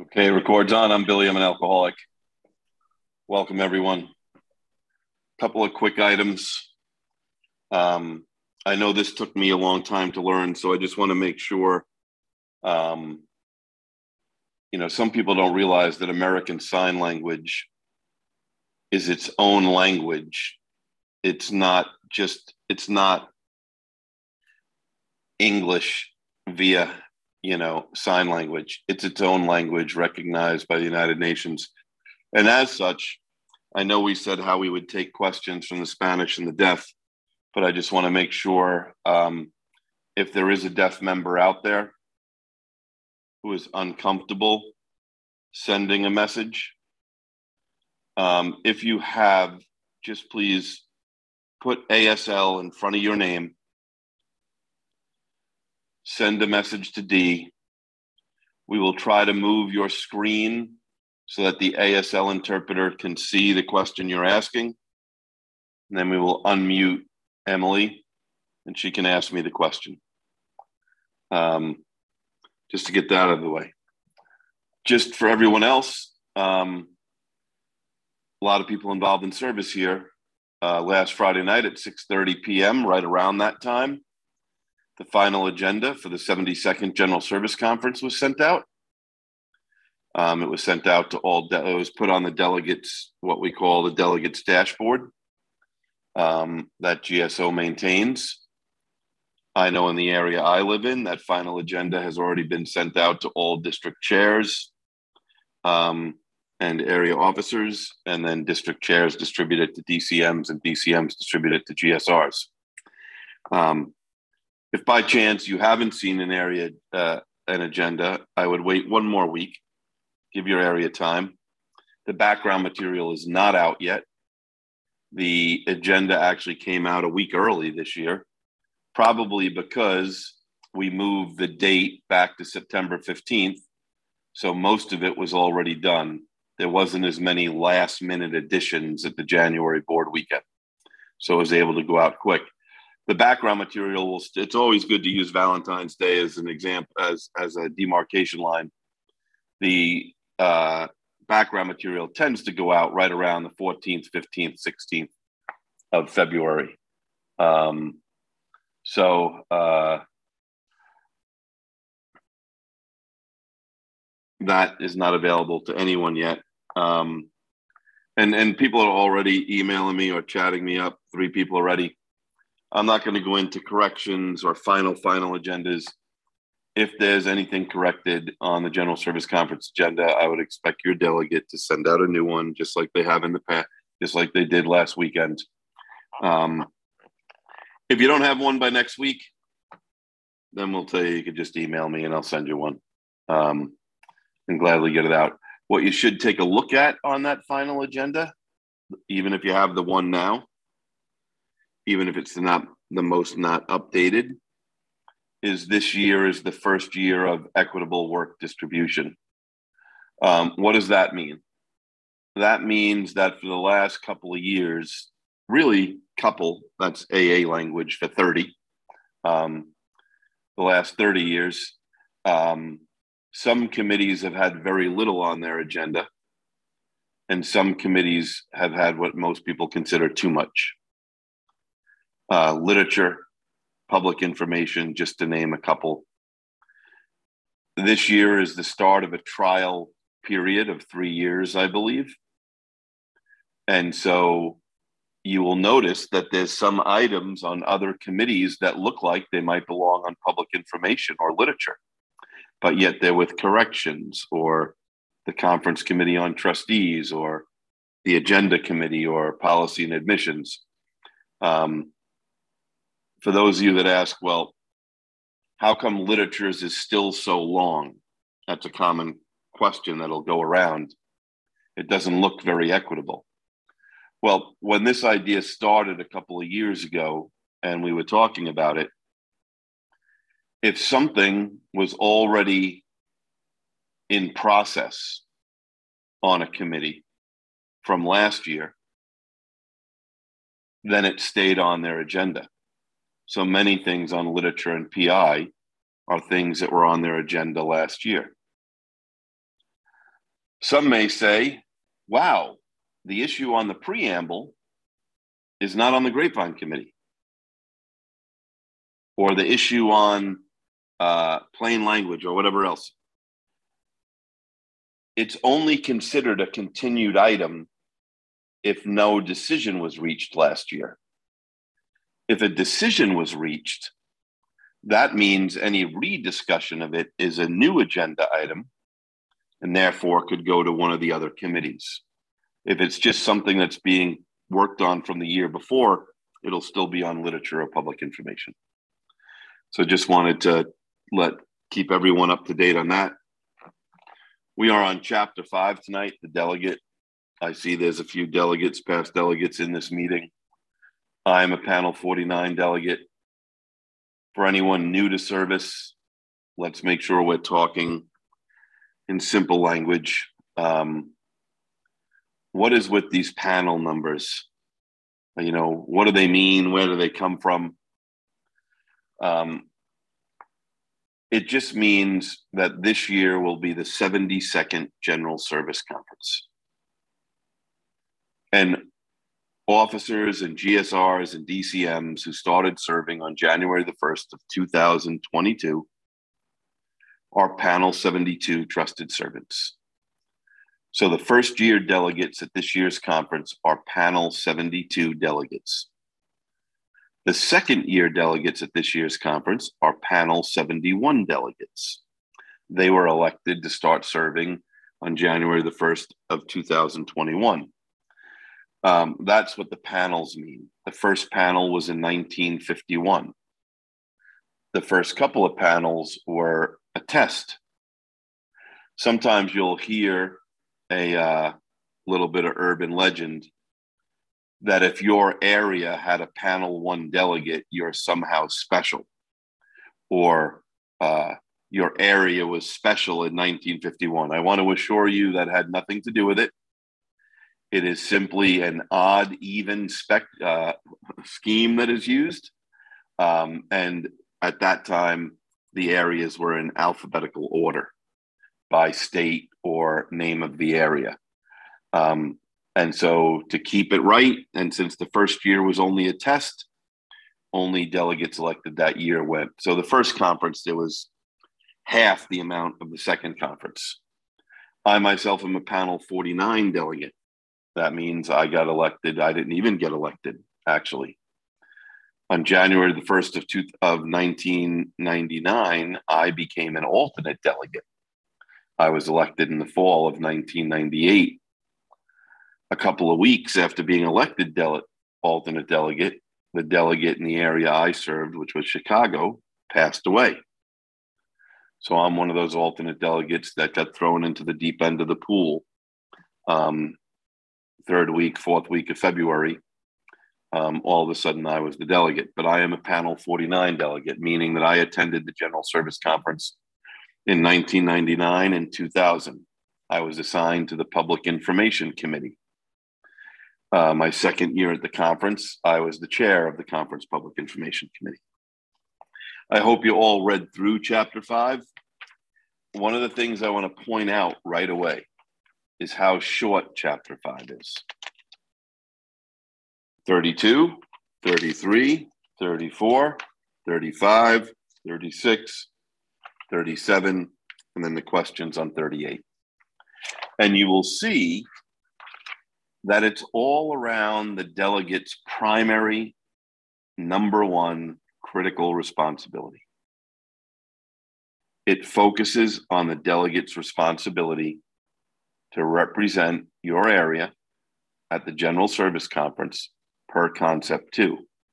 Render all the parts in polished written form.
Okay, records on. I'm Billy. I'm an alcoholic. Welcome, everyone. Couple of quick items. I know this took me a long time to learn, so I just want to make sure, some people don't realize that American Sign Language is its own language. It's not English via, sign language. It's its own language recognized by the United Nations. And as such, I know we said how we would take questions from the Spanish and the deaf, but I just want to make sure if there is a deaf member out there who is uncomfortable sending a message, if you have, just please put ASL in front of your name, send a message to D. We will try to move your screen so that the ASL interpreter can see the question you're asking. And then we will unmute Emily and she can ask me the question. Just to get that out of the way. Just for everyone else, a lot of people involved in service here. Last Friday night at 6:30 p.m., right around that time, the final agenda for the 72nd General Service Conference was sent out. It was sent out to all, it was put on the delegates, what we call the delegates dashboard that GSO maintains. I know in the area I live in, that final agenda has already been sent out to all district chairs and area officers, and then district chairs distribute it to DCMs and DCMs distribute it to GSRs. If by chance you haven't seen an agenda, I would wait one more week, give your area time. The background material is not out yet. The agenda actually came out a week early this year, probably because we moved the date back to September 15th. So most of it was already done. There wasn't as many last minute additions at the January board weekend. So I was able to go out quick. The background material it's always good to use Valentine's Day as an example, as a demarcation line. The background material tends to go out right around the 14th, 15th, 16th of February. That is not available to anyone yet. And people are already emailing me or chatting me up, 3 people already. I'm not going to go into corrections or final agendas. If there's anything corrected on the General Service Conference agenda, I would expect your delegate to send out a new one, just like they have in the past, just like they did last weekend. If you don't have one by next week, then we'll tell you could just email me and I'll send you one and gladly get it out. What you should take a look at on that final agenda, even if you have the one now, even if it's not the most not updated, is this year is the first year of equitable work distribution. What does that mean? That means that for the last couple of years, that's AA language for 30. The last 30 years, some committees have had very little on their agenda, and some committees have had what most people consider too much. Literature, public information, just to name a couple. This year is the start of a trial period of 3 years, I believe. And so you will notice that there's some items on other committees that look like they might belong on public information or literature, but yet they're with corrections or the Conference Committee on Trustees or the Agenda Committee or Policy and Admissions. For those of you that ask, well, how come literatures is still so long? That's a common question that'll go around. It doesn't look very equitable. Well, when this idea started a couple of years ago and we were talking about it, if something was already in process on a committee from last year, then it stayed on their agenda. So many things on literature and PI are things that were on their agenda last year. Some may say, wow, the issue on the preamble is not on the Grapevine Committee, or the issue on plain language or whatever else. It's only considered a continued item if no decision was reached last year. If a decision was reached, that means any rediscussion of it is a new agenda item and therefore could go to one of the other committees. If it's just something that's being worked on from the year before, it'll still be on literature or public information. So just wanted to keep everyone up to date on that. We are on chapter 5 tonight, the delegate. I see there's a few delegates, past delegates in this meeting. I'm a panel 49 delegate. For anyone new to service, let's make sure we're talking in simple language. What is with these panel numbers? You know, what do they mean? Where do they come from? It just means that this year will be the 72nd General Service Conference. And officers and GSRs and DCMs who started serving on January the 1st of 2022 are Panel 72 trusted servants. So the first year delegates at this year's conference are Panel 72 delegates. The second year delegates at this year's conference are Panel 71 delegates. They were elected to start serving on January the 1st of 2021. That's what the panels mean. The first panel was in 1951. The first couple of panels were a test. Sometimes you'll hear a little bit of urban legend that if your area had a panel 1 delegate, you're somehow special, or your area was special in 1951. I want to assure you that had nothing to do with it. It is simply an odd, even scheme that is used. And at that time, the areas were in alphabetical order by state or name of the area. And so to keep it right, and since the first year was only a test, only delegates elected that year went. So the first conference, there was half the amount of the second conference. I myself am a panel 49 delegate. That means I got elected. I didn't even get elected, actually. On January the 1st of 1999, I became an alternate delegate. I was elected in the fall of 1998. A couple of weeks after being elected alternate delegate, the delegate in the area I served, which was Chicago, passed away. So I'm one of those alternate delegates that got thrown into the deep end of the pool. Third week, fourth week of February, all of a sudden I was the delegate. But I am a panel 49 delegate, meaning that I attended the General Service Conference in 1999 and 2000. I was assigned to the Public Information Committee. My second year at the conference, I was the chair of the Conference Public Information Committee. I hope you all read through Chapter 5. One of the things I want to point out right away is how short Chapter 5 is. 32, 33, 34, 35, 36, 37, and then the questions on 38. And you will see that it's all around the delegate's primary, number one, critical responsibility. It focuses on the delegate's responsibility to represent your area at the General Service Conference per Concept 2.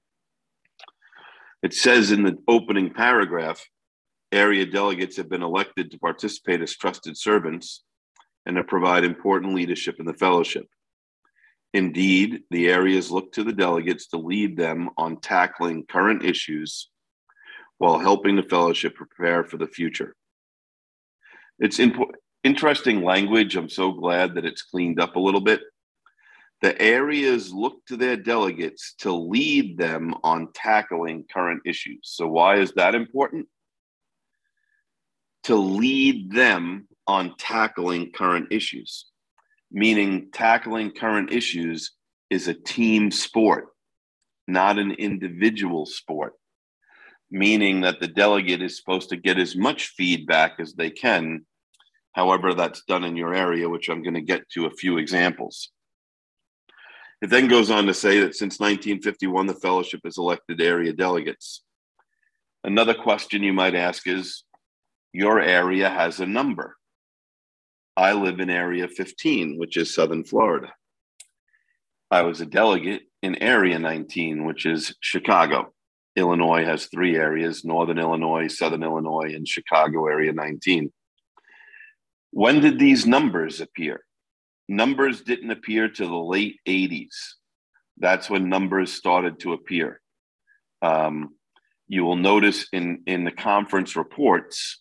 It says in the opening paragraph, area delegates have been elected to participate as trusted servants and to provide important leadership in the fellowship. Indeed, the areas look to the delegates to lead them on tackling current issues while helping the fellowship prepare for the future. It's interesting language. I'm so glad that it's cleaned up a little bit. The areas look to their delegates to lead them on tackling current issues. So why is that important? To lead them on tackling current issues, meaning tackling current issues is a team sport, not an individual sport, meaning that the delegate is supposed to get as much feedback as they can, however that's done in your area, which I'm going to get to a few examples. It then goes on to say that since 1951, the fellowship has elected area delegates. Another question you might ask is, your area has a number. I live in Area 15, which is Southern Florida. I was a delegate in Area 19, which is Chicago. Illinois has 3 areas: Northern Illinois, Southern Illinois, and Chicago Area 19. When did these numbers appear? Numbers didn't appear to the late 80s. That's when numbers started to appear. You will notice in the conference reports,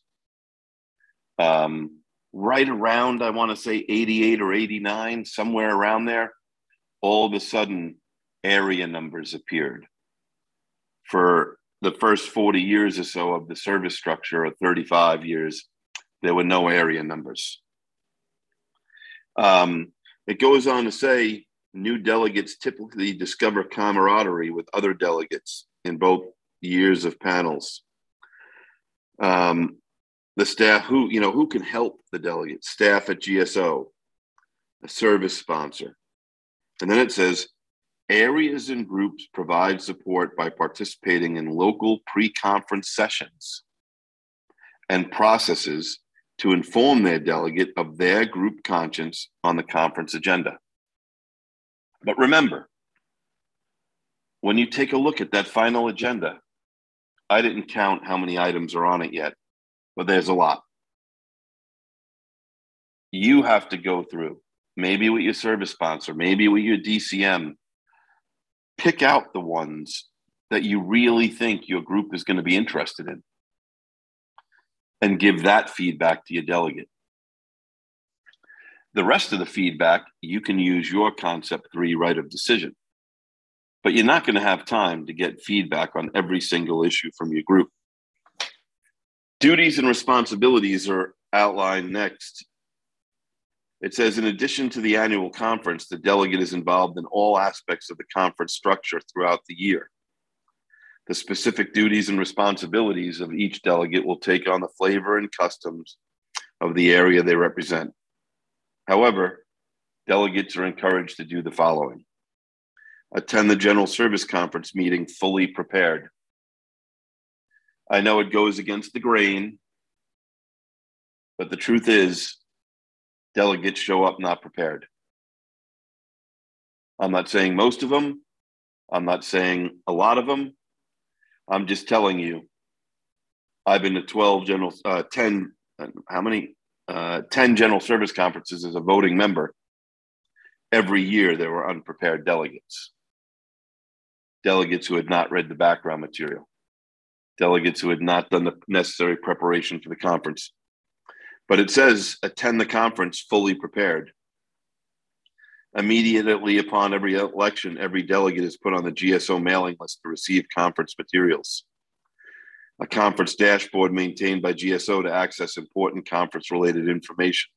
right around, I want to say 88 or 89, somewhere around there, all of a sudden area numbers appeared. For the first 40 years or so of the service structure, or 35 years, there were no area numbers. It goes on to say new delegates typically discover camaraderie with other delegates in both years of panels. The staff who can help the delegates: staff at GSO, a service sponsor. And then it says, areas and groups provide support by participating in local pre-conference sessions and processes to inform their delegate of their group conscience on the conference agenda. But remember, when you take a look at that final agenda, I didn't count how many items are on it yet, but there's a lot. You have to go through, maybe with your service sponsor, maybe with your DCM, pick out the ones that you really think your group is going to be interested in and give that feedback to your delegate. The rest of the feedback, you can use your concept 3 right of decision, but you're not going to have time to get feedback on every single issue from your group. Duties and responsibilities are outlined next. It says, in addition to the annual conference, the delegate is involved in all aspects of the conference structure throughout the year. The specific duties and responsibilities of each delegate will take on the flavor and customs of the area they represent. However, delegates are encouraged to do the following: attend the General Service Conference meeting fully prepared. I know it goes against the grain, but the truth is, delegates show up not prepared. I'm not saying most of them. I'm not saying a lot of them. I'm just telling you, I've been to 10 General Service Conferences as a voting member. Every year there were unprepared delegates. Delegates who had not read the background material. Delegates who had not done the necessary preparation for the conference. But it says, attend the conference fully prepared. Immediately upon every election, every delegate is put on the GSO mailing list to receive conference materials. A conference dashboard maintained by GSO to access important conference-related information.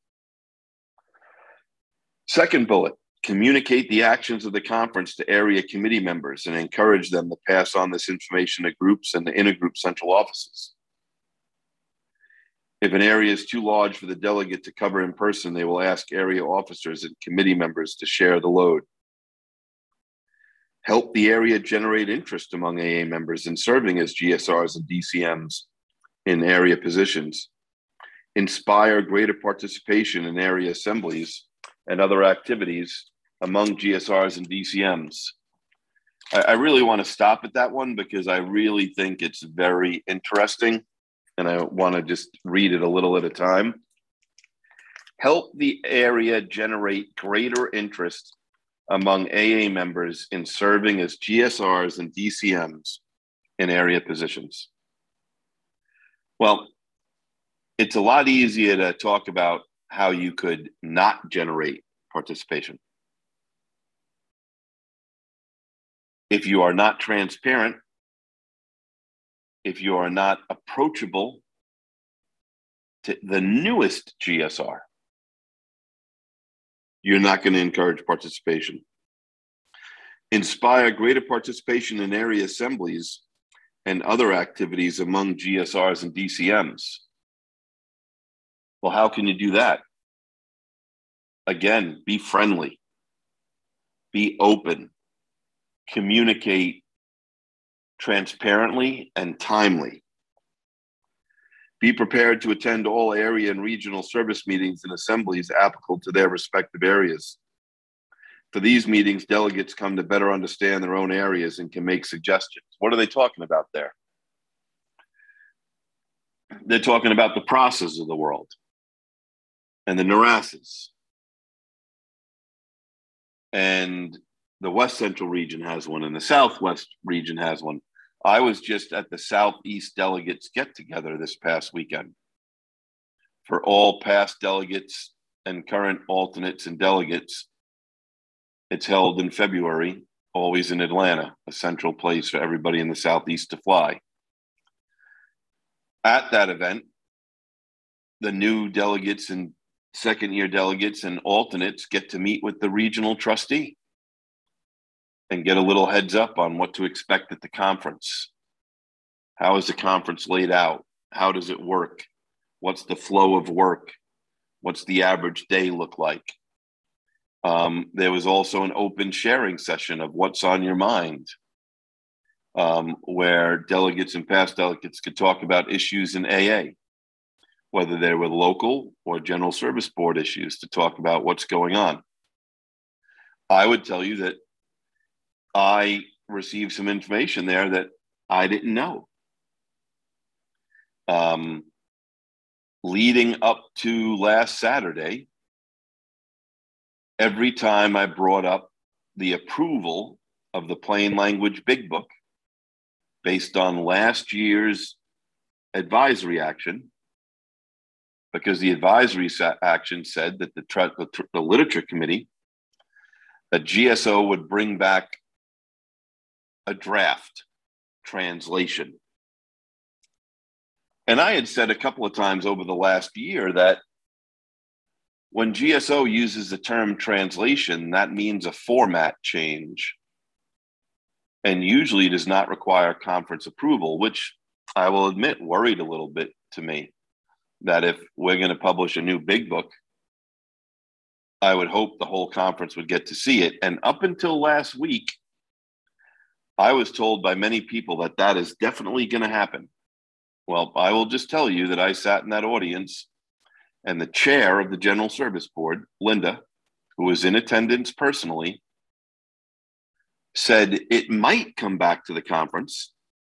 Second bullet, communicate the actions of the conference to area committee members and encourage them to pass on this information to groups and the intergroup central offices. If an area is too large for the delegate to cover in person, they will ask area officers and committee members to share the load. Help the area generate interest among AA members in serving as GSRs and DCMs in area positions. Inspire greater participation in area assemblies and other activities among GSRs and DCMs. I really want to stop at that one because I really think it's very interesting. And I want to just read it a little at a time. Help the area generate greater interest among AA members in serving as GSRs and DCMs in area positions. Well, it's a lot easier to talk about how you could not generate participation. If you are not transparent, if you are not approachable to the newest GSR, you're not going to encourage participation. Inspire greater participation in area assemblies and other activities among GSRs and DCMs. Well, how can you do that? Again, be friendly, be open, communicate transparently and timely. Be prepared to attend all area and regional service meetings and assemblies applicable to their respective areas. For these meetings, delegates come to better understand their own areas and can make suggestions. What are they talking about there? They're talking about the process of the world and the Narasses. And the West Central region has one and the Southwest region has one. I was just at the Southeast delegates get together this past weekend. For all past delegates and current alternates and delegates, it's held in February, always in Atlanta, a central place for everybody in the Southeast to fly. At that event, the new delegates and second-year delegates and alternates get to meet with the regional trustee and get a little heads up on what to expect at the conference. How is the conference laid out? How does it work? What's the flow of work? What's the average day look like? There was also an open sharing session of what's on your mind, where delegates and past delegates could talk about issues in AA, whether they were local or general service board issues, to talk about what's going on. I would tell you that I received some information there that I didn't know. Leading up to last Saturday, every time I brought up the approval of the plain language big book based on last year's advisory action, because the advisory action said that the literature committee, that GSO would bring back a draft translation. And I had said a couple of times over the last year that when GSO uses the term translation, that means a format change, and usually does not require conference approval, which I will admit worried a little bit to me, that if we're going to publish a new big book, I would hope the whole conference would get to see it. And up until last week, I was told by many people that that is definitely going to happen. Well, I will just tell you that I sat in that audience, and the chair of the General Service Board, Linda, who was in attendance personally, said it might come back to the conference.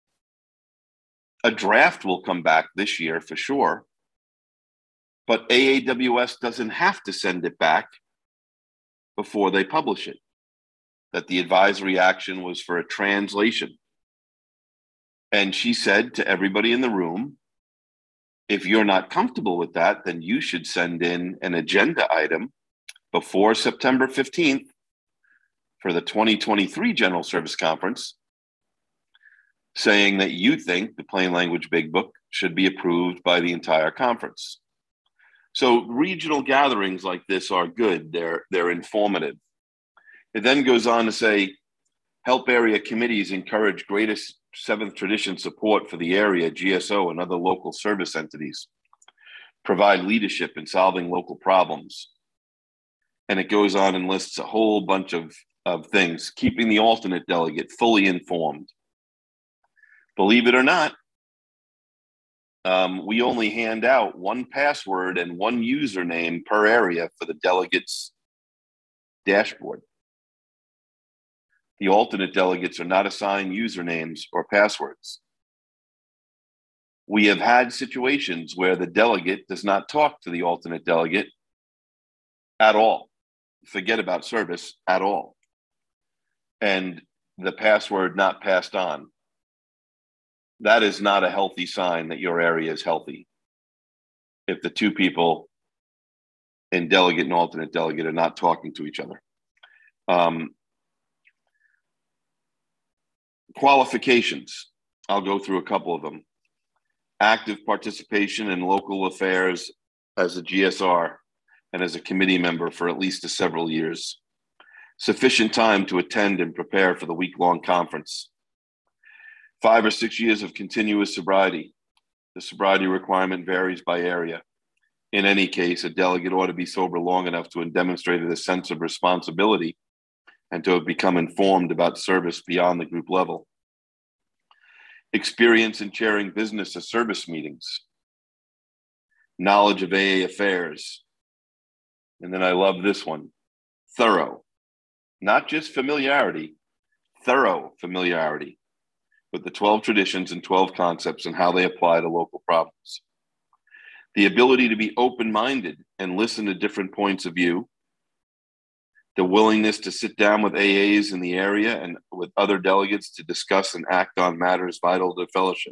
A draft will come back this year for sure, but AAWS doesn't have to send it back before they publish it. That the advisory action was for a translation. And she said to everybody in the room, if you're not comfortable with that, then you should send in an agenda item before September 15th for the 2023 General Service Conference, saying that you think the plain language big book should be approved by the entire conference. So regional gatherings like this are good. They're informative. It then goes on to say, help area committees encourage greatest seventh tradition support for the area, GSO, and other local service entities. Provide leadership in solving local problems. And it goes on and lists a whole bunch of things. Keeping the alternate delegate fully informed. Believe it or not, we only hand out one password and one username per area for the delegates' dashboard. The alternate delegates are not assigned usernames or passwords. We have had situations where the delegate does not talk to the alternate delegate at all. Forget about service at all. And the password not passed on. That is not a healthy sign that your area is healthy. If the two people in delegate and alternate delegate are not talking to each other. Qualifications. I'll go through a couple of them. active participation in local affairs as a GSR and as a committee member for at least several years, sufficient time to attend and prepare for the week-long conference, 5 or 6 years of continuous sobriety. The sobriety requirement varies by area. In any case, a delegate ought to be sober long enough to have demonstrated a sense of responsibility and to have become informed about service beyond the group level. Experience in chairing business or service meetings. Knowledge of AA affairs. And then I love this one, thorough. Not just familiarity, thorough familiarity with the 12 traditions and 12 concepts and how they apply to local problems. The ability to be open-minded and listen to different points of view. The willingness to sit down with AAs in the area and with other delegates to discuss and act on matters vital to fellowship.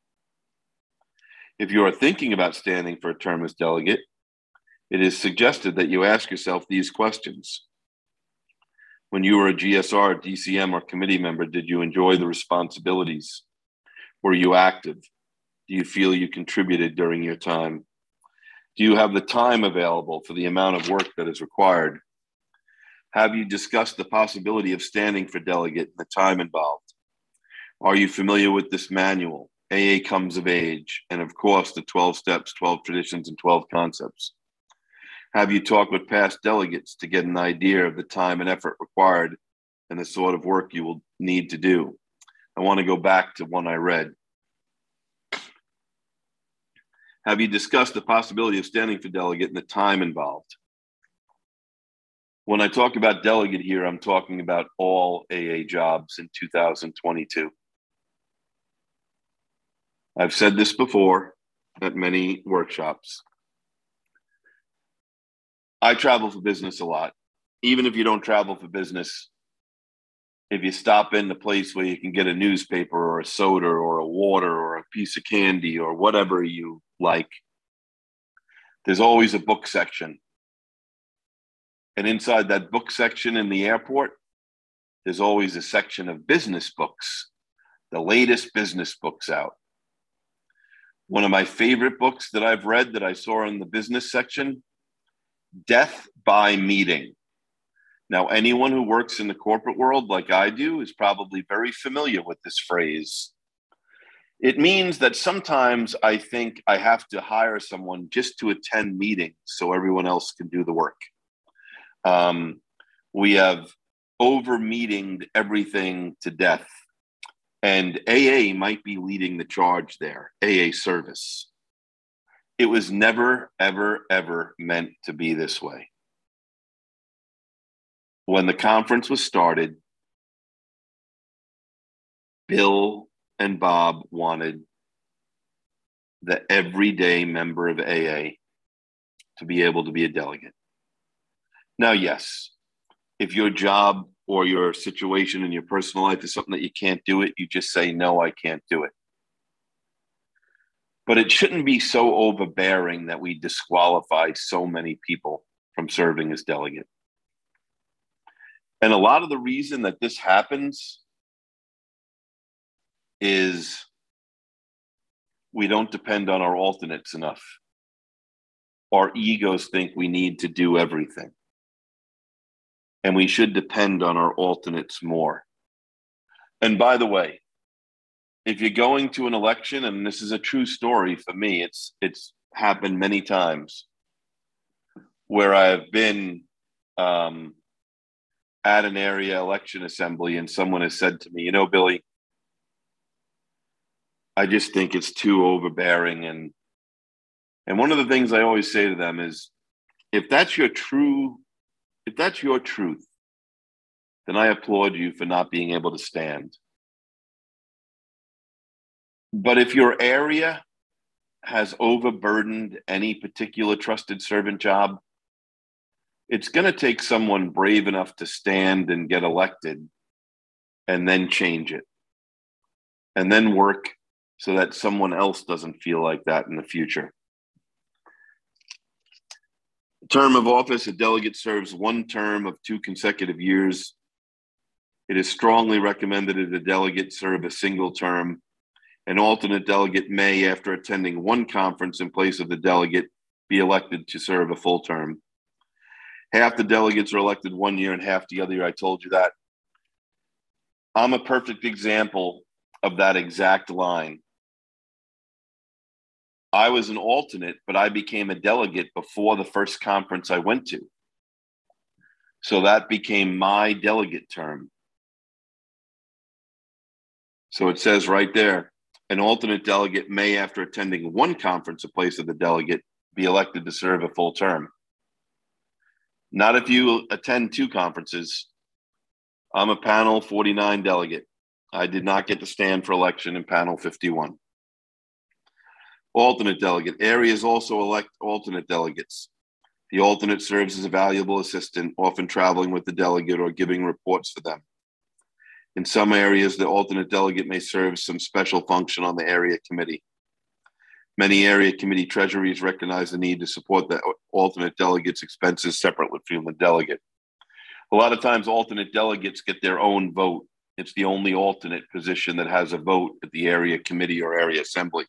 If you are thinking about standing for a term as delegate, it is suggested that you ask yourself these questions. When you were a GSR, DCM, or committee member, did you enjoy the responsibilities? Were you active? Do you feel you contributed during your time? Do you have the time available for the amount of work that is required? Have you discussed the possibility of standing for delegate and the time involved? Are you familiar with this manual, AA Comes of Age, and of course the 12 steps, 12 traditions, and 12 concepts? Have you talked with past delegates to get an idea of the time and effort required and the sort of work you will need to do? I want to go back to one I read. Have you discussed the possibility of standing for delegate and the time involved? When I talk about delegate here, I'm talking about all AA jobs in 2022. I've said this before at many workshops. I travel for business a lot. Even if you don't travel for business, if you stop in the place where you can get a newspaper or a soda or a water or a piece of candy or whatever you like, there's always a book section. And inside that book section in the airport, there's always a section of business books, the latest business books out. One of my favorite books that I've read that I saw in the business section, Death by Meeting. Now, anyone who works in the corporate world like I do is probably very familiar with this phrase. It means that sometimes I think I have to hire someone just to attend meetings so everyone else can do the work. We have over-meetinged everything to death. And AA might be leading the charge there, AA service. It was never, ever, ever meant to be this way. When the conference was started, Bill and Bob wanted the everyday member of AA to be able to be a delegate. Now, yes, if your job or your situation in your personal life is something that you can't do it, you just say, no, I can't do it. But it shouldn't be so overbearing that we disqualify so many people from serving as delegate. And a lot of the reason that this happens is we don't depend on our alternates enough. Our egos think we need to do everything. And we should depend on our alternates more. And by the way, if you're going to an election, and this is a true story for me, it's happened many times where I've been at an area election assembly and someone has said to me, you know, Billy, I just think it's too overbearing. And one of the things I always say to them is, if that's your truth, then I applaud you for not being able to stand. But if your area has overburdened any particular trusted servant job, it's going to take someone brave enough to stand and get elected and then change it and then work so that someone else doesn't feel like that in the future. Term of office, a delegate serves one term of 2 consecutive years. It is strongly recommended that a delegate serve a single term An alternate delegate may, after attending one conference in place of the delegate, be elected to serve a full term. Half the delegates are elected 1 year and half the other year. I told you that. I'm a perfect example of that exact line. I was an alternate, but I became a delegate before the first conference I went to. So that became my delegate term. So it says right there, an alternate delegate may, after attending one conference in place of the delegate, be elected to serve a full term. Not if you attend two conferences. I'm a panel 49 delegate. I did not get to stand for election in panel 51. Alternate delegate. Areas also elect alternate delegates. The alternate serves as a valuable assistant, often traveling with the delegate or giving reports for them. In some areas, the alternate delegate may serve some special function on the area committee. Many area committee treasuries recognize the need to support the alternate delegates' expenses separately from the delegate. A lot of times, alternate delegates get their own vote. It's the only alternate position that has a vote at the area committee or area assembly.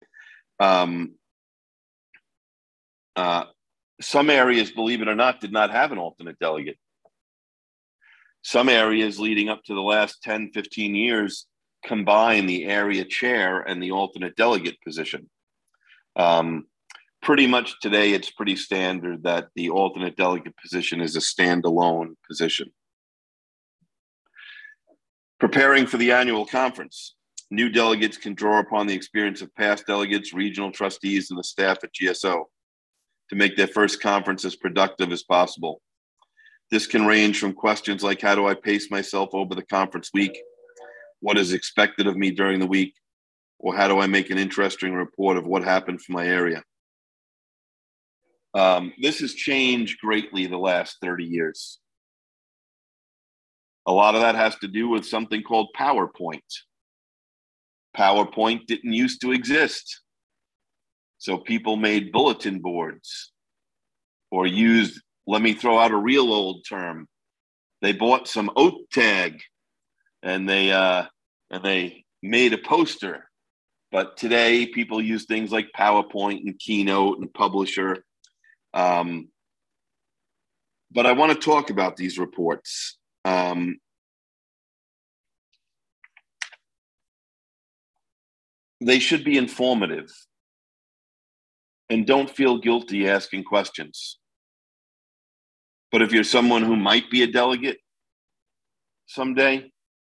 Some areas, believe it or not, did not have an alternate delegate. Some areas leading up to the last 10, 15 years combine the area chair and the alternate delegate position. Pretty much today, it's pretty standard that the alternate delegate position is a standalone position. Preparing for the annual conference. New delegates can draw upon the experience of past delegates, regional trustees, and the staff at GSO to make their first conference as productive as possible. This can range from questions like, how do I pace myself over the conference week? What is expected of me during the week? Or how do I make an interesting report of what happened for my area? This has changed greatly the last 30 years. A lot of that has to do with something called PowerPoint. PowerPoint didn't used to exist. So people made bulletin boards or used, let me throw out a real old term. They bought some oat tag and they made a poster. But today people use things like PowerPoint and Keynote and Publisher. But I want to talk about these reports. They should be informative. And don't feel guilty asking questions. But if you're someone who might be a delegate someday,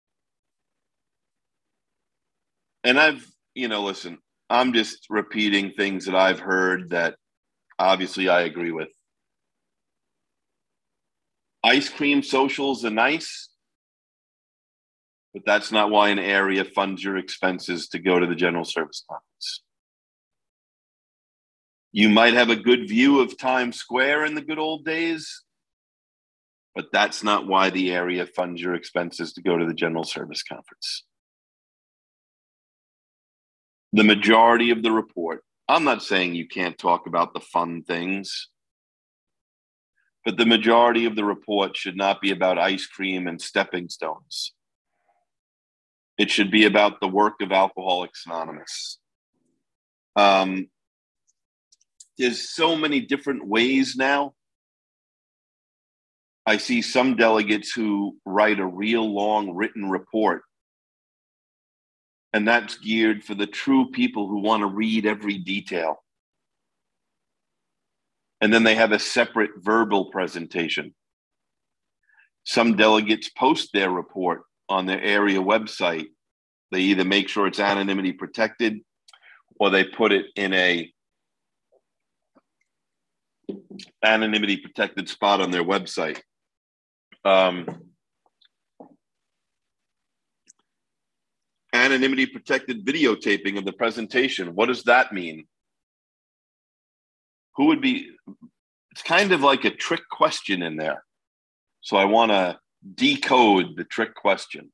and listen, I'm just repeating things that I've heard that obviously I agree with. Ice cream socials are nice, but that's not why an area funds your expenses to go to the General Service Conference. You might have a good view of Times Square in the good old days, but that's not why the area funds your expenses to go to the General Service Conference. The majority of the report, I'm not saying you can't talk about the fun things, but the majority of the report should not be about ice cream and stepping stones. It should be about the work of Alcoholics Anonymous. There's so many different ways now. I see some delegates who write a real long written report, and that's geared for the true people who want to read every detail. And then they have a separate verbal presentation. Some delegates post their report on their area website. They either make sure it's anonymity protected or they put it in a anonymity protected spot on their website. Anonymity protected videotaping of the presentation. What does that mean? It's kind of like a trick question in there. So I want to decode the trick question.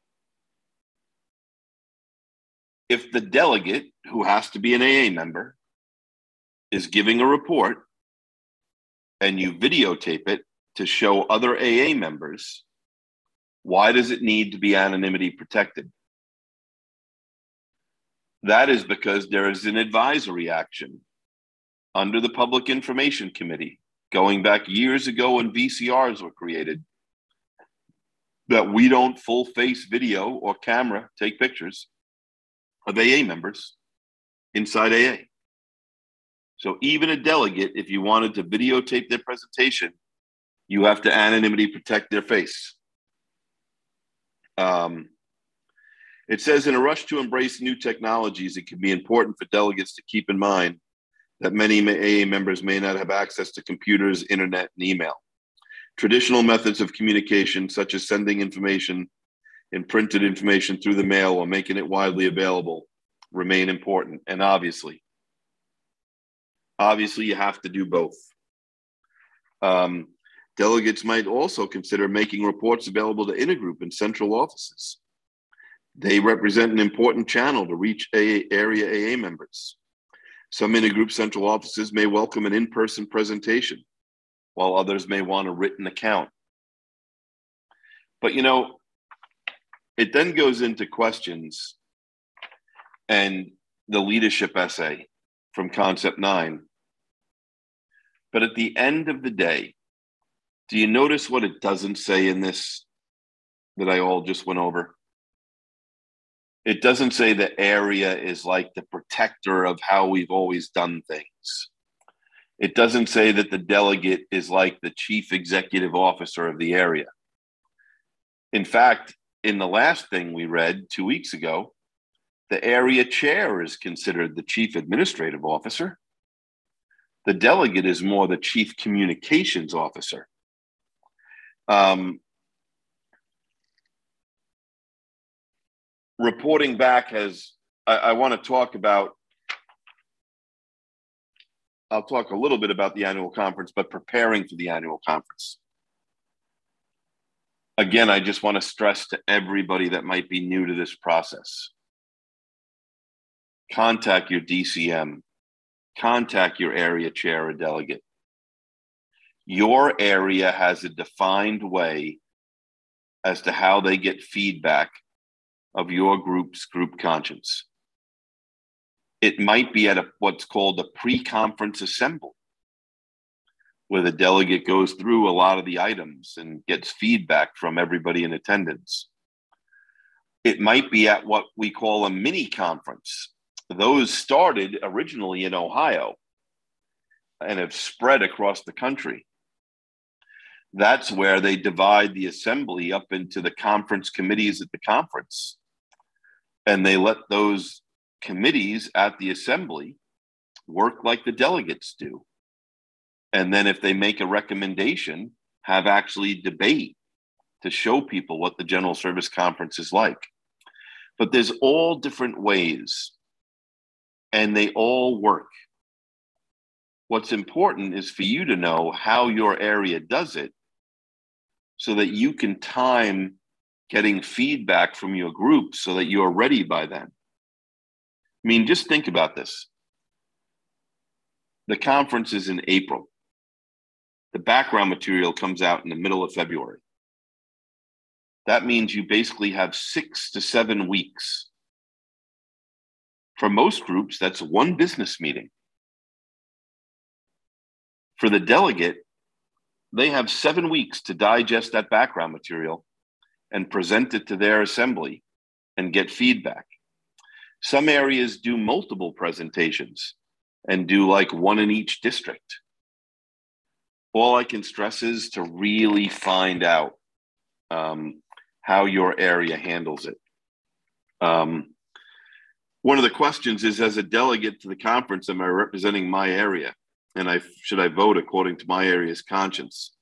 If the delegate, who has to be an AA member, is giving a report and you videotape it to show other AA members, why does it need to be anonymity protected? That is because there is an advisory action under the Public Information Committee going back years ago when VCRs were created that we don't full face video or camera take pictures of AA members inside AA. So even a delegate, if you wanted to videotape their presentation, you have to anonymity protect their face. It says, in a rush to embrace new technologies, it can be important for delegates to keep in mind that many AA members may not have access to computers, internet, and email. Traditional methods of communication, such as sending information and printed information through the mail or making it widely available, remain important. And obviously you have to do both. Delegates might also consider making reports available to intergroup and central offices. They represent an important channel to reach area AA members. Some intergroup central offices may welcome an in-person presentation, while others may want a written account. But, it then goes into questions and the leadership essay from Concept 9. But at the end of the day, do you notice what it doesn't say in this that I all just went over? It doesn't say the area is like the protector of how we've always done things. It doesn't say that the delegate is like the chief executive officer of the area. In fact, in the last thing we read 2 weeks ago, the area chair is considered the chief administrative officer. The delegate is more the chief communications officer. Reporting back I want to talk about, I'll talk a little bit about the annual conference, but preparing for the annual conference. Again, I just want to stress to everybody that might be new to this process. Contact your DCM. Contact your area chair or delegate. Your area has a defined way as to how they get feedback of your group's group conscience. It might be at what's called a pre-conference assembly, where the delegate goes through a lot of the items and gets feedback from everybody in attendance. It might be at what we call a mini conference. Those started originally in Ohio and have spread across the country. That's where they divide the assembly up into the conference committees at the conference. And they let those committees at the assembly work like the delegates do. And then if they make a recommendation, have actually debate to show people what the General Service Conference is like. But there's all different ways, and they all work. What's important is for you to know how your area does it so that you can time getting feedback from your group so that you're ready by then. I mean, just think about this. The conference is in April. The background material comes out in the middle of February. That means you basically have 6 to 7 weeks. For most groups, that's one business meeting. For the delegate, they have 7 weeks to digest that background material and present it to their assembly and get feedback. Some areas do multiple presentations and do like one in each district. All I can stress is to really find out how your area handles it. One of the questions is, as a delegate to the conference, am I representing my area? And should I vote according to my area's conscience?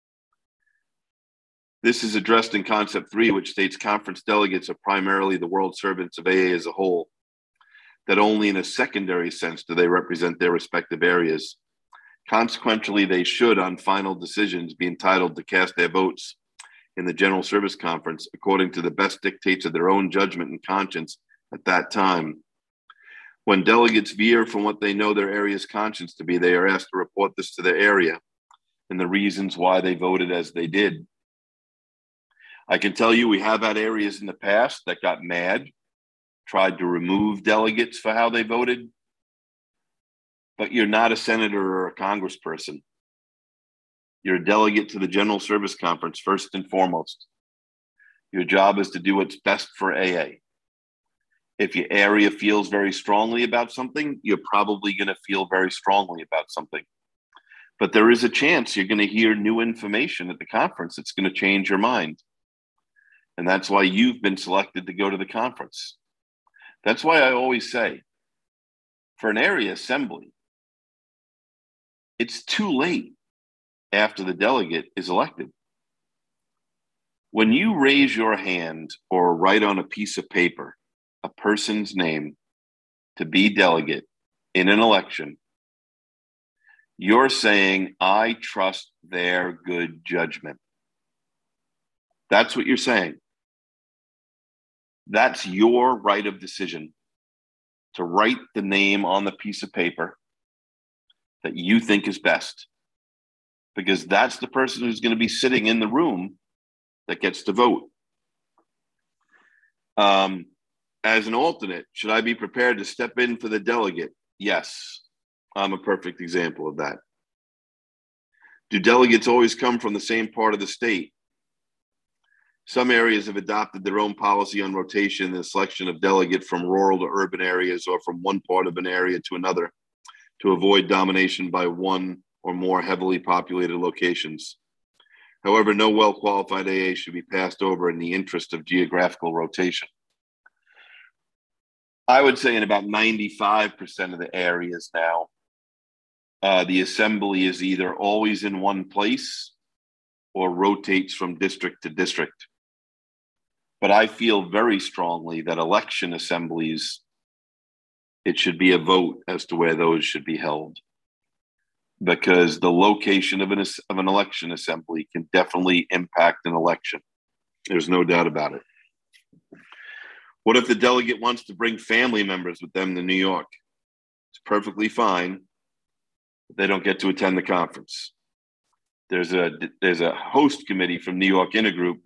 This is addressed in Concept 3, which states conference delegates are primarily the world servants of AA as a whole, that only in a secondary sense do they represent their respective areas. Consequently, they should, on final decisions, be entitled to cast their votes in the General Service Conference according to the best dictates of their own judgment and conscience at that time. When delegates veer from what they know their area's conscience to be, they are asked to report this to their area and the reasons why they voted as they did. I can tell you we have had areas in the past that got mad tried to remove delegates for how they voted. But you're not a senator or a congressperson. You're a delegate to the General Service Conference, first and foremost. Your job is to do what's best for AA. If your area feels very strongly about something, you're probably going to feel very strongly about something. But there is a chance you're going to hear new information at the conference that's going to change your mind. And that's why you've been selected to go to the conference. That's why I always say, for an area assembly, it's too late after the delegate is elected. When you raise your hand or write on a piece of paper a person's name to be delegate in an election, you're saying, I trust their good judgment. That's what you're saying. That's your right of decision, to write the name on the piece of paper that you think is best, because that's the person who's going to be sitting in the room that gets to vote. As an alternate, should I be prepared to step in for the delegate? Yes, I'm a perfect example of that. Do delegates always come from the same part of the state? Some areas have adopted their own policy on rotation and the selection of delegate from rural to urban areas or from one part of an area to another to avoid domination by one or more heavily populated locations. However, no well-qualified AA should be passed over in the interest of geographical rotation. I would say in about 95% of the areas now, the assembly is either always in one place or rotates from district to district. But I feel very strongly that election assemblies, it should be a vote as to where those should be held, because the location of an election assembly can definitely impact an election. There's no doubt about it. What if the delegate wants to bring family members with them to New York? It's perfectly fine, but they don't get to attend the conference. There's a host committee from New York Intergroup.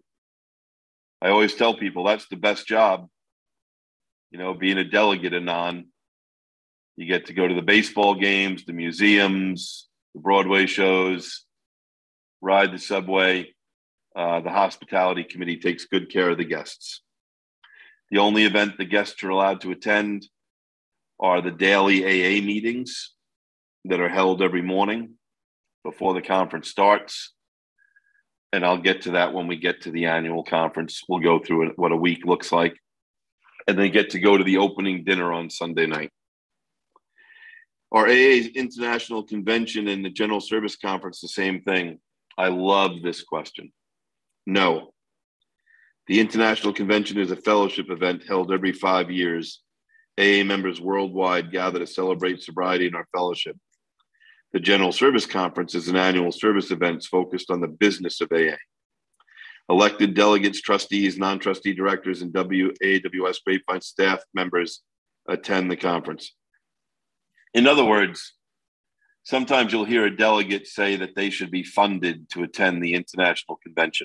I always tell people that's the best job, being a delegate anon. You get to go to the baseball games, the museums, the Broadway shows, ride the subway. The hospitality committee takes good care of the guests. The only event the guests are allowed to attend are the daily AA meetings that are held every morning before the conference starts. And I'll get to that when we get to the annual conference. We'll go through what a week looks like, and then get to go to the opening dinner on Sunday night. Our AA's International Convention and the General Service Conference, the same thing. I love this question. No. The International Convention is a fellowship event held every 5 years. AA members worldwide gather to celebrate sobriety in our fellowship. The General Service Conference is an annual service event focused on the business of AA. Elected delegates, trustees, non-trustee directors, and AWS Grapevine staff members attend the conference. In other words, sometimes you'll hear a delegate say that they should be funded to attend the International Convention.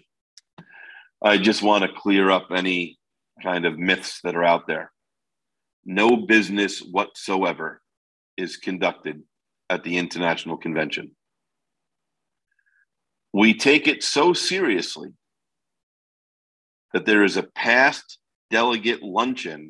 I just want to clear up any kind of myths that are out there. No business whatsoever is conducted at the International Convention. We take it so seriously that there is a past delegate luncheon,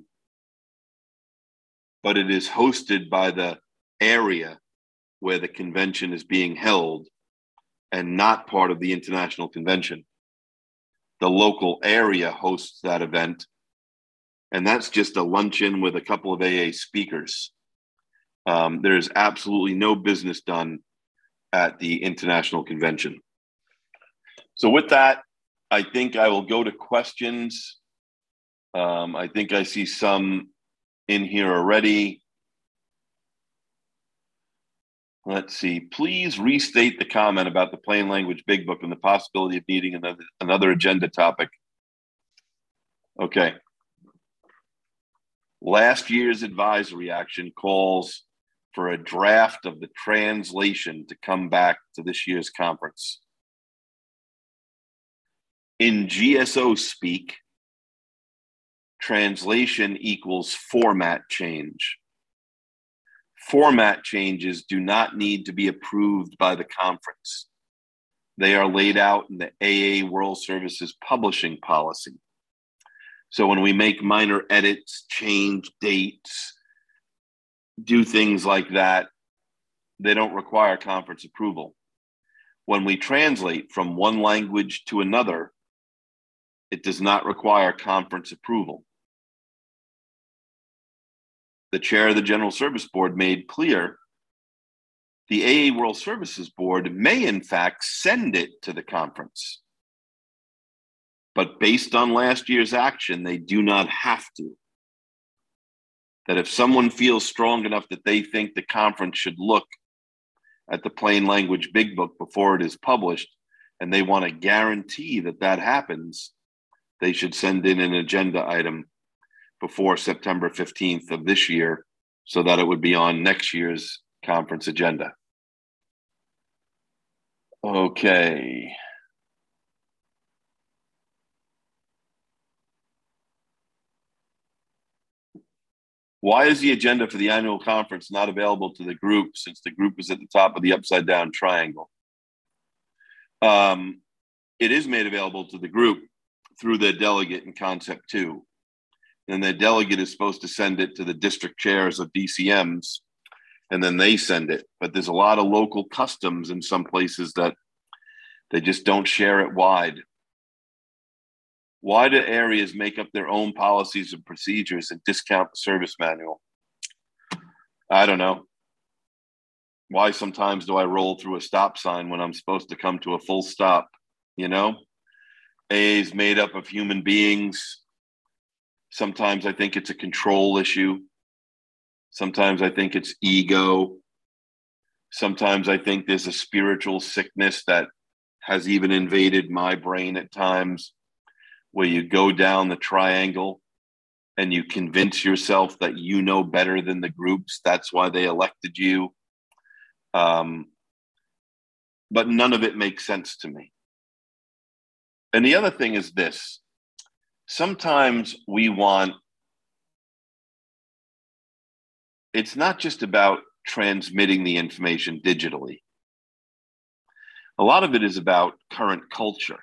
but it is hosted by the area where the convention is being held and not part of the International Convention. The local area hosts that event, and that's just a luncheon with a couple of AA speakers. There's absolutely no business done at the International Convention. So with that, I think I will go to questions. I think I see some in here already. Let's see. Please restate the comment about the plain language big book and the possibility of needing another agenda topic. Okay. Last year's advisory action calls for a draft of the translation to come back to this year's conference. In GSO speak, translation equals format change. Format changes do not need to be approved by the conference. They are laid out in the AA World Services publishing policy. So when we make minor edits, change dates, do things like that, they don't require conference approval. When we translate from one language to another, it does not require conference approval. The chair of the General Service Board made clear the AA World Services Board may in fact send it to the conference. But based on last year's action, they do not have to. That if someone feels strong enough that they think the conference should look at the plain language big book before it is published, and they want to guarantee that that happens, they should send in an agenda item before September 15th of this year so that it would be on next year's conference agenda. Okay. Why is the agenda for the annual conference not available to the group since the group is at the top of the upside down triangle? It is made available to the group through the delegate in Concept 2. And the delegate is supposed to send it to the district chairs of DCMs, and then they send it. But there's a lot of local customs in some places that they just don't share it wide. Why do areas make up their own policies and procedures and discount the service manual? I don't know. Why sometimes do I roll through a stop sign when I'm supposed to come to a full stop? You know, AA is made up of human beings. Sometimes I think it's a control issue. Sometimes I think it's ego. Sometimes I think there's a spiritual sickness that has even invaded my brain at times, where you go down the triangle and you convince yourself that you know better than the groups. That's why they elected you. But none of it makes sense to me. And the other thing is this. Sometimes we want, it's not just about transmitting the information digitally. A lot of it is about current culture.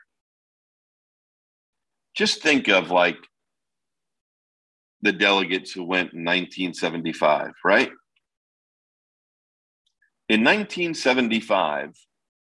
Just think of like the delegates who went in 1975, right? In 1975,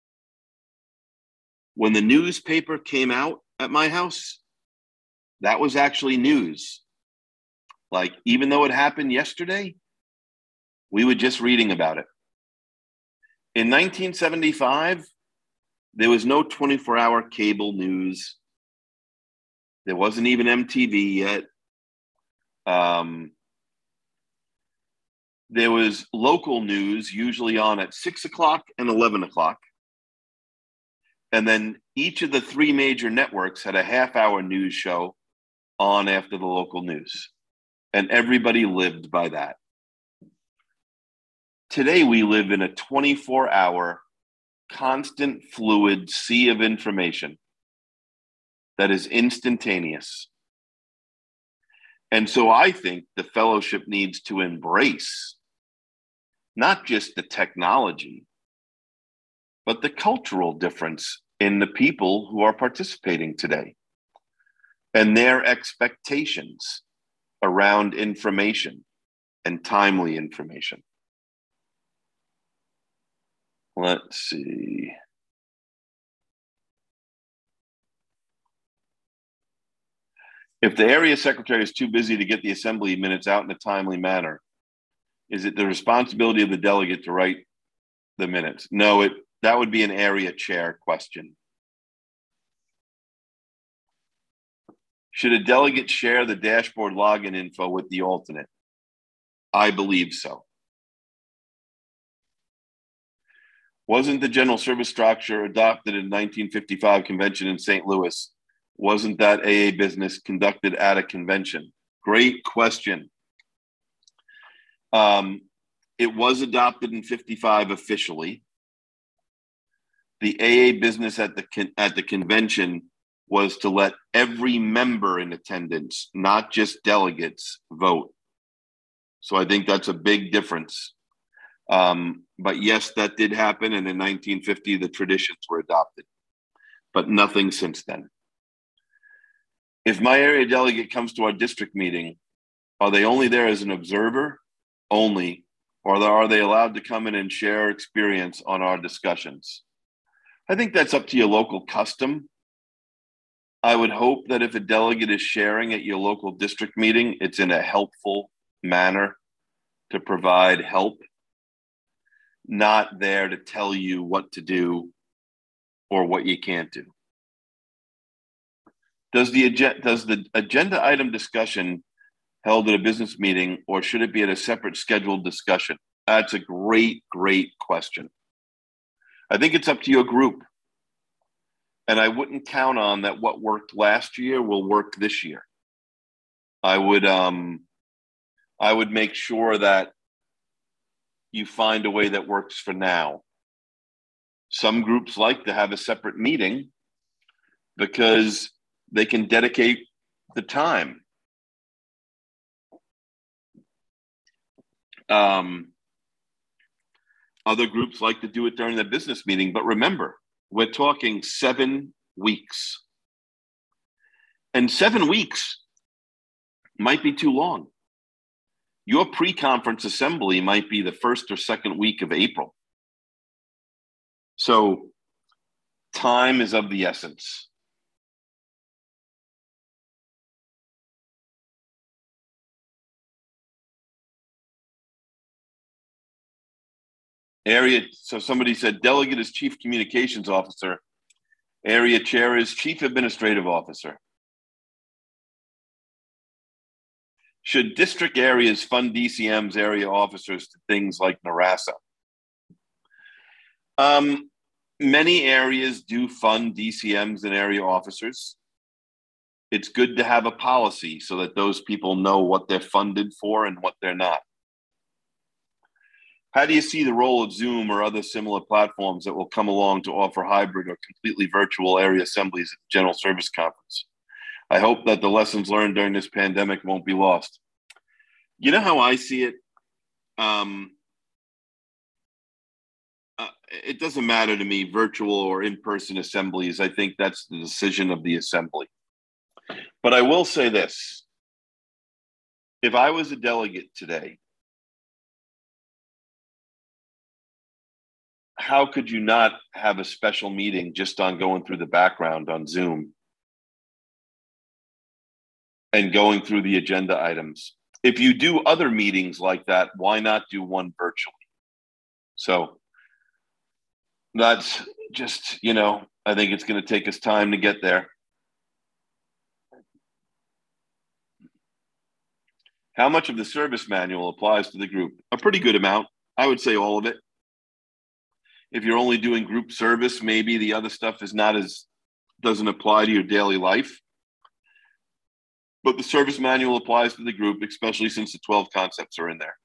when the newspaper came out at my house, that was actually news. Like, even though it happened yesterday, we were just reading about it. In 1975, there was no 24-hour cable news. There wasn't even MTV yet. There was local news, usually on at 6 o'clock and 11 o'clock. And then each of the three major networks had a half-hour news show on after the local news. And everybody lived by that. Today, we live in a 24-hour, constant, fluid sea of information that is instantaneous. And so I think the fellowship needs to embrace not just the technology, but the cultural difference in the people who are participating today and their expectations around information and timely information. Let's see. If the area secretary is too busy to get the assembly minutes out in a timely manner, is it the responsibility of the delegate to write the minutes? No, that would be an area chair question. Should a delegate share the dashboard login info with the alternate? I believe so. Wasn't the general service structure adopted in 1955 convention in St. Louis? Wasn't that AA business conducted at a convention? Great question. It was adopted in 55 officially. The AA business at the convention was to let every member in attendance, not just delegates, vote. So I think that's a big difference. But yes, that did happen. And in 1950, the traditions were adopted, but nothing since then. If my area delegate comes to our district meeting, are they only there as an observer only, or are they allowed to come in and share experience on our discussions? I think that's up to your local custom. I would hope that if a delegate is sharing at your local district meeting, it's in a helpful manner to provide help, not there to tell you what to do or what you can't do. Does the agenda item discussion held at a business meeting, or should it be at a separate scheduled discussion? That's a great, great question. I think it's up to your group. And I wouldn't count on that what worked last year will work this year. I would make sure that you find a way that works for now. Some groups like to have a separate meeting because they can dedicate the time. Other groups like to do it during the business meeting, but remember, we're talking 7 weeks. And 7 weeks might be too long. Your pre-conference assembly might be the first or second week of April. So time is of the essence. So somebody said delegate is chief communications officer. Area chair is chief administrative officer. Should district areas fund DCM's area officers to things like NARASA? Many areas do fund DCMs and area officers. It's good to have a policy so that those people know what they're funded for and what they're not. How do you see the role of Zoom or other similar platforms that will come along to offer hybrid or completely virtual area assemblies at the General Service Conference? I hope that the lessons learned during this pandemic won't be lost. You know how I see it? It doesn't matter to me, virtual or in-person assemblies. I think that's the decision of the assembly. But I will say this. If I was a delegate today, how could you not have a special meeting just on going through the background on Zoom and going through the agenda items? If you do other meetings like that, why not do one virtually? So that's just, I think it's going to take us time to get there. How much of the service manual applies to the group? A pretty good amount. I would say all of it. If you're only doing group service, maybe the other stuff doesn't apply to your daily life. But the service manual applies to the group, especially since the 12 concepts are in there.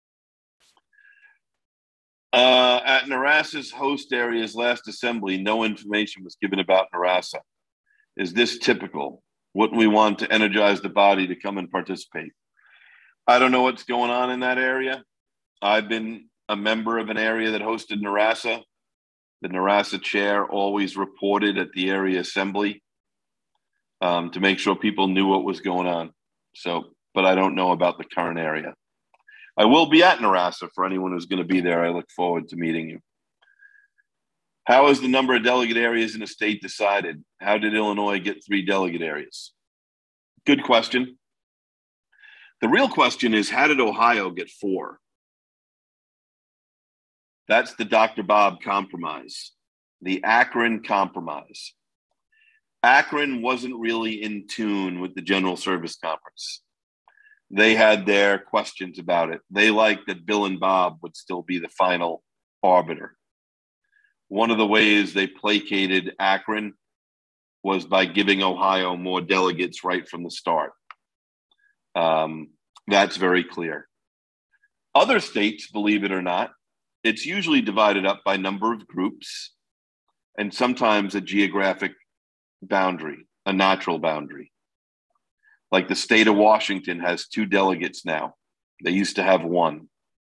At NARASA's host area's last assembly, no information was given about NARASA. Is this typical? Wouldn't we want to energize the body to come and participate? I don't know what's going on in that area. I've been a member of an area that hosted NARASA. The NARASA chair always reported at the area assembly to make sure people knew what was going on. But I don't know about the current area. I will be at NARASA for anyone who's going to be there. I look forward to meeting you. How is the number of delegate areas in a state decided? How did Illinois get 3 delegate areas? Good question. The real question is, how did Ohio get 4? That's the Dr. Bob compromise, the Akron compromise. Akron wasn't really in tune with the General Service Conference. They had their questions about it. They liked that Bill and Bob would still be the final arbiter. One of the ways they placated Akron was by giving Ohio more delegates right from the start. That's very clear. Other states, believe it or not, it's usually divided up by number of groups and sometimes a geographic boundary. a natural boundary. Like the state of Washington has 2 delegates now. They used to have 1.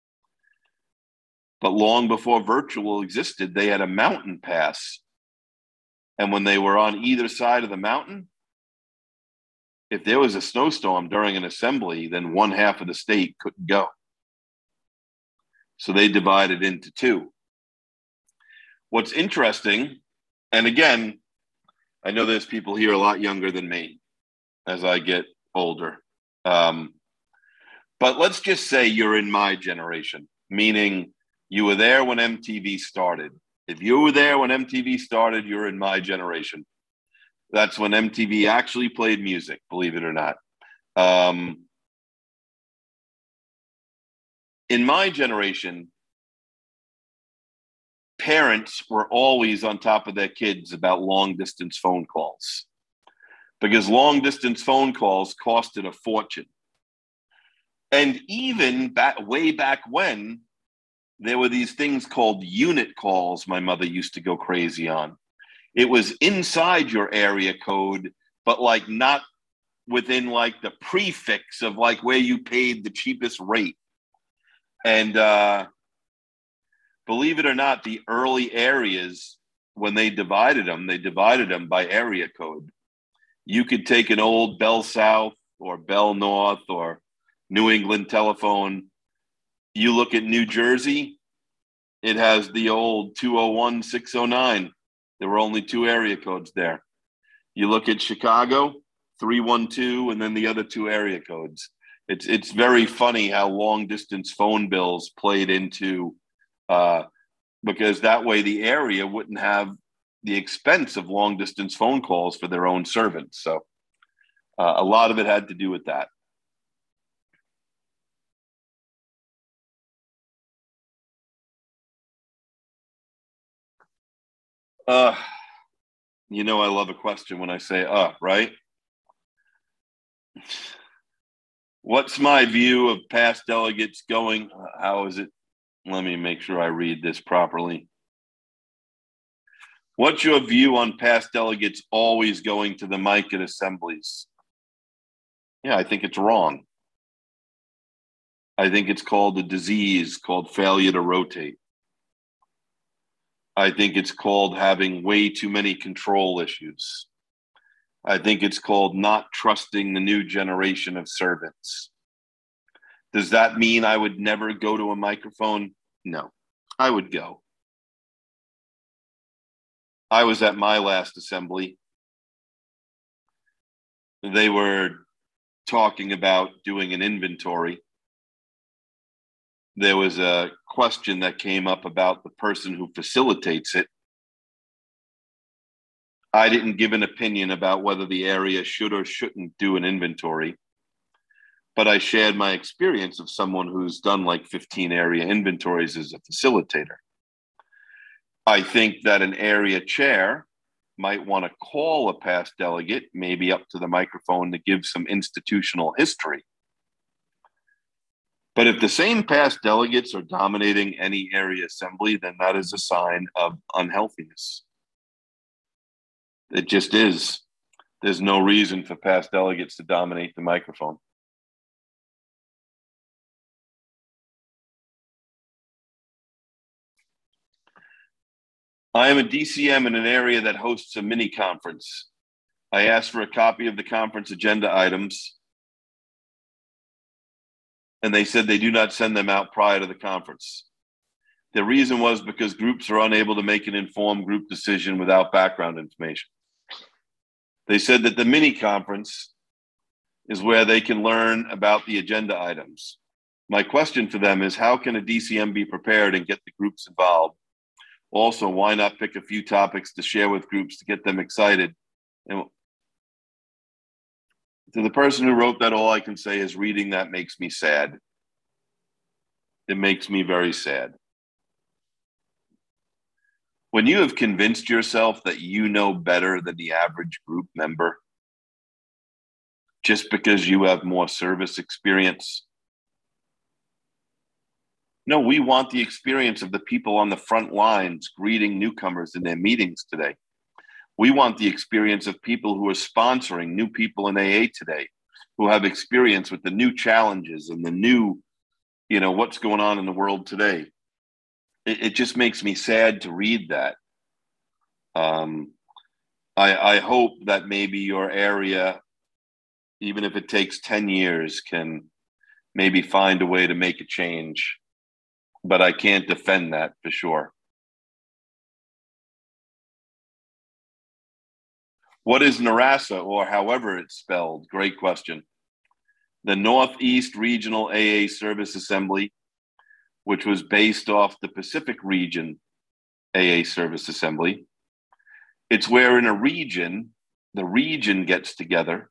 But long before virtual existed, they had a mountain pass. And when they were on either side of the mountain, if there was a snowstorm during an assembly, then one half of the state couldn't go. So they divided into 2. What's interesting, and again, I know there's people here a lot younger than me as I get older. But let's just say you're in my generation, meaning you were there when MTV started. If you were there when MTV started, you're in my generation. That's when MTV actually played music, believe it or not. In my generation, parents were always on top of their kids about long distance phone calls because long distance phone calls costed a fortune. And even way back when, there were these things called unit calls my mother used to go crazy on. It was inside your area code, but like not within like the prefix of like where you paid the cheapest rate. And believe it or not, the early areas, when they divided them by area code. You could take an old Bell South or Bell North or New England telephone. You look at New Jersey, it has the old 201, 609. There were only 2 area codes there. You look at Chicago, 312, and then the other 2 area codes. It's very funny how long distance phone bills played into, because that way the area wouldn't have the expense of long distance phone calls for their own servants. So a lot of it had to do with that. You know, I love a question when I say, right? What's my view of past delegates going? How is it? Let me make sure I read this properly. What's your view on past delegates always going to the mic at assemblies? Yeah, I think it's wrong. I think it's called a disease called failure to rotate. I think it's called having way too many control issues. I think it's called not trusting the new generation of servants. Does that mean I would never go to a microphone? No, I would go. I was at my last assembly. They were talking about doing an inventory. There was a question that came up about the person who facilitates it. I didn't give an opinion about whether the area should or shouldn't do an inventory, but I shared my experience of someone who's done like 15 area inventories as a facilitator. I think that an area chair might want to call a past delegate, maybe up to the microphone, to give some institutional history. But if the same past delegates are dominating any area assembly, then that is a sign of unhealthiness. It just is. There's no reason for past delegates to dominate the microphone. I am a DCM in an area that hosts a mini conference. I asked for a copy of the conference agenda items, and they said they do not send them out prior to the conference. The reason was because groups are unable to make an informed group decision without background information. They said that the mini conference is where they can learn about the agenda items. My question for them is, how can a DCM be prepared and get the groups involved? Also, why not pick a few topics to share with groups to get them excited? And to the person who wrote that, all I can say is reading that makes me sad. It makes me very sad. When you have convinced yourself that you know better than the average group member, just because you have more service experience. No, we want the experience of the people on the front lines greeting newcomers in their meetings today. We want the experience of people who are sponsoring new people in AA today, who have experience with the new challenges and the new, what's going on in the world today. It just makes me sad to read that. I hope that maybe your area, even if it takes 10 years, can maybe find a way to make a change. But I can't defend that for sure. What is NRASA, or however it's spelled? Great question. The Northeast Regional AA Service Assembly, which was based off the Pacific Region AA Service Assembly. It's where in a region, the region gets together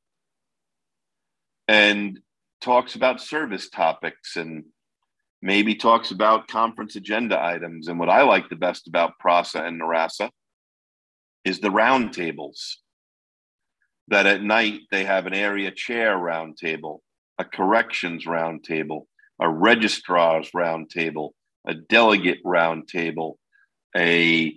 and talks about service topics and maybe talks about conference agenda items. And what I like the best about PRASA and NRASA is the roundtables. That at night they have an area chair roundtable, a corrections roundtable, a registrar's roundtable, a delegate roundtable, a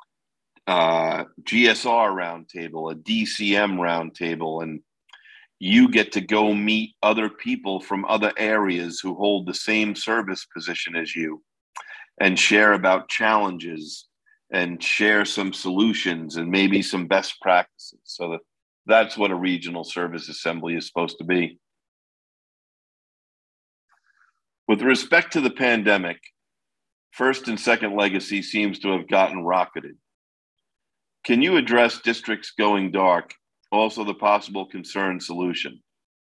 GSR roundtable, a DCM roundtable, and you get to go meet other people from other areas who hold the same service position as you and share about challenges and share some solutions and maybe some best practices. So that's what a regional service assembly is supposed to be. With respect to the pandemic, first and second legacy seems to have gotten rocketed. Can you address districts going dark? Also, the possible concern solution.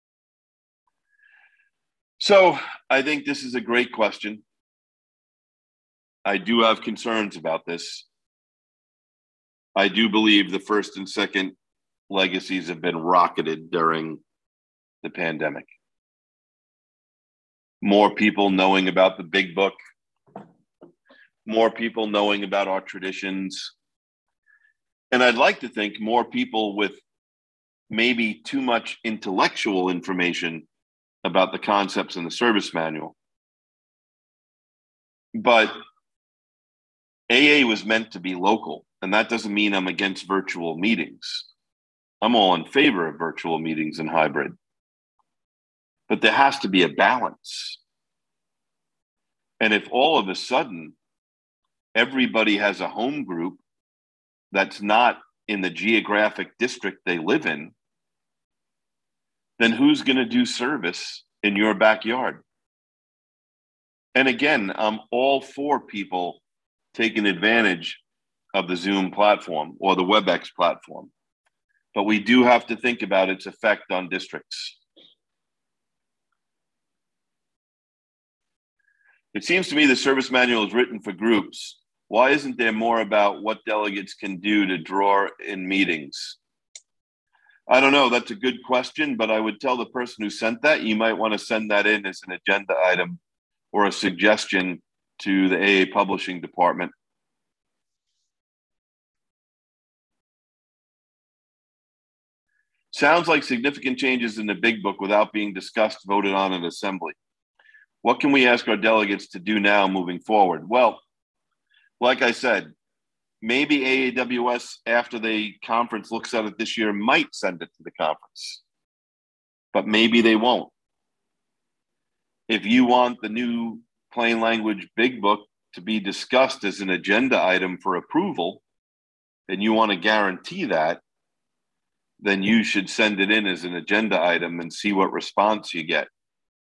So I think this is a great question. I do have concerns about this. I do believe the first and second legacies have been rocketed during the pandemic. More people knowing about the big book, more people knowing about our traditions. And I'd like to think more people with maybe too much intellectual information about the concepts in the service manual. But AA was meant to be local, and that doesn't mean I'm against virtual meetings. I'm all in favor of virtual meetings and hybrid. But there has to be a balance. And if all of a sudden everybody has a home group that's not in the geographic district they live in, then who's going to do service in your backyard? And again, I'm all for people taking advantage of the Zoom platform or the WebEx platform. But we do have to think about its effect on districts. It seems to me the service manual is written for groups. Why isn't there more about what delegates can do to draw in meetings? I don't know. That's a good question, but I would tell the person who sent that, you might want to send that in as an agenda item or a suggestion to the AA publishing department. Sounds like significant changes in the big book without being discussed, voted on in assembly. What can we ask our delegates to do now moving forward? Well, like I said, maybe AAWS, after the conference looks at it this year, might send it to the conference, but maybe they won't. If you want the new plain language big book to be discussed as an agenda item for approval, and you want to guarantee that, then you should send it in as an agenda item and see what response you get.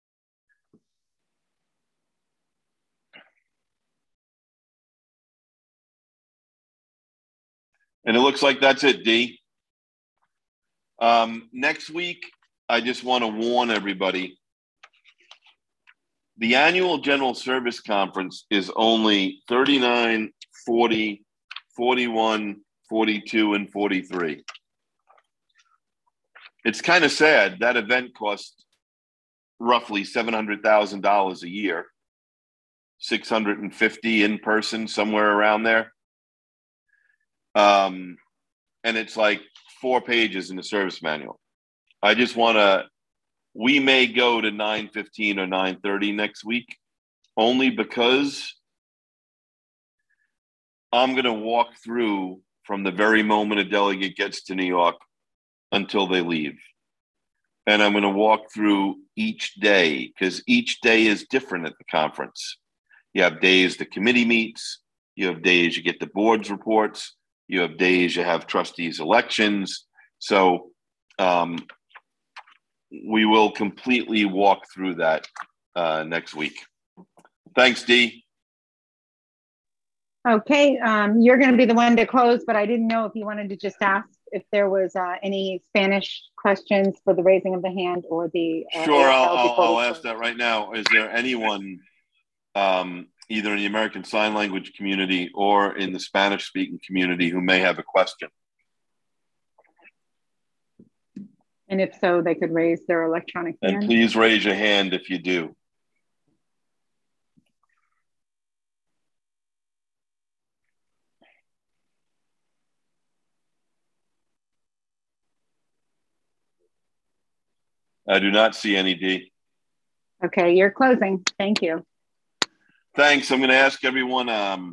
And it looks like that's it, D. Next week, I just want to warn everybody. The annual General Service Conference is only 39, 40, 41, 42, and 43. It's kind of sad. That event costs roughly $700,000 a year, 650 in person, somewhere around there. And it's like 4 pages in the service manual. I just want to, we may go to 9:15 or 9:30 next week, only because I'm going to walk through from the very moment a delegate gets to New York until they leave. And I'm going to walk through each day because each day is different at the conference. You have days the committee meets, you have days you get the board's reports, you have days you have trustees elections. So we will completely walk through that next week. Thanks, Dee. Okay, you're going to be the one to close, but I didn't know if you wanted to just ask if there was any Spanish questions for the raising of the hand or the Sure, I'll ask that right now. Is there anyone either in the American Sign Language community or in the Spanish-speaking community who may have a question? And if so, they could raise their electronic hand. And please raise your hand if you do. I do not see any, Dee. Okay, you're closing. Thank you. Thanks. I'm going to ask everyone. I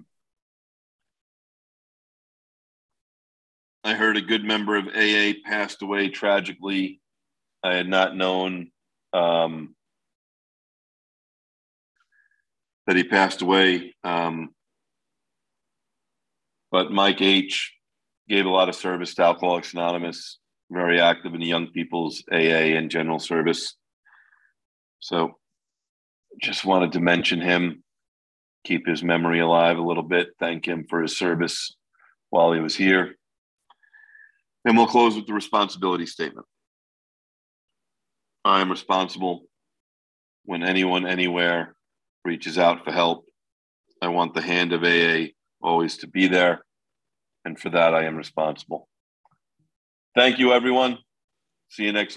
heard a good member of AA passed away tragically. I had not known that he passed away. But Mike H. gave a lot of service to Alcoholics Anonymous, very active in the young people's AA and general service. So just wanted to mention him, keep his memory alive a little bit, thank him for his service while he was here. And we'll close with the responsibility statement. I am responsible when anyone, anywhere reaches out for help. I want the hand of AA always to be there. And for that, I am responsible. Thank you, everyone. See you next week.